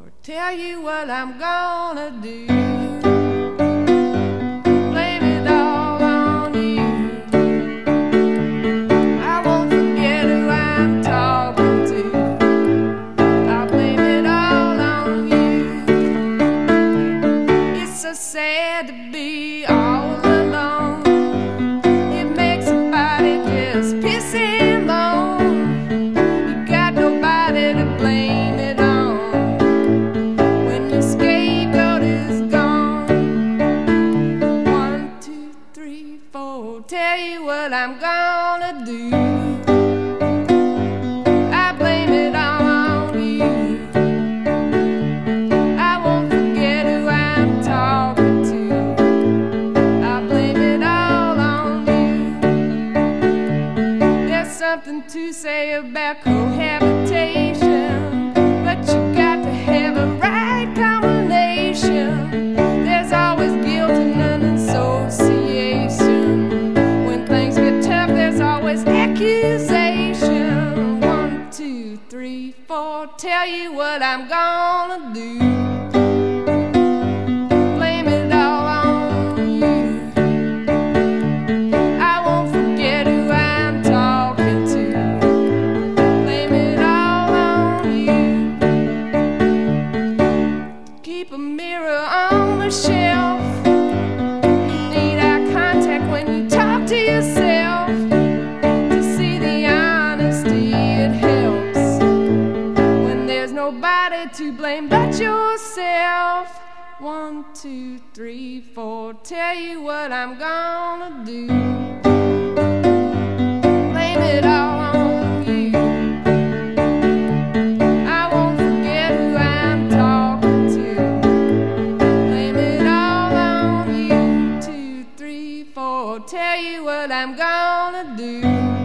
tell you what I'm gonna do. Blame it all on you. I won't forget who I'm talking to. I'll blame it all on you. It's so sad to be all alone. It makes somebody just piss and moan. You got nobody to blame it on when the scapegoat is gone. 1, 2, 3, 4, tell you what I'm gonna do. I blame it all on you. I won't forget who I'm talking to. I blame it all on you. There's something to say about cohabitation, but you got to have a right combination. There's always guilt and an association. When things get tough, there's always accusation. 1, 2, 3, 4, tell you what I'm gonna do. Blame it all on you. I won't forget who I'm talking to. Blame it all on you. Keep a mirror on the shelf. You need eye contact when you talk to yourself. To see the honesty, it helps when there's nobody to blame but yourself. 1, 2, 3, 4, tell you what I'm gonna do. Blame it all on you. I won't forget who I'm talking to. Blame it all on you. 2, 3, 4, tell you what I'm gonna do.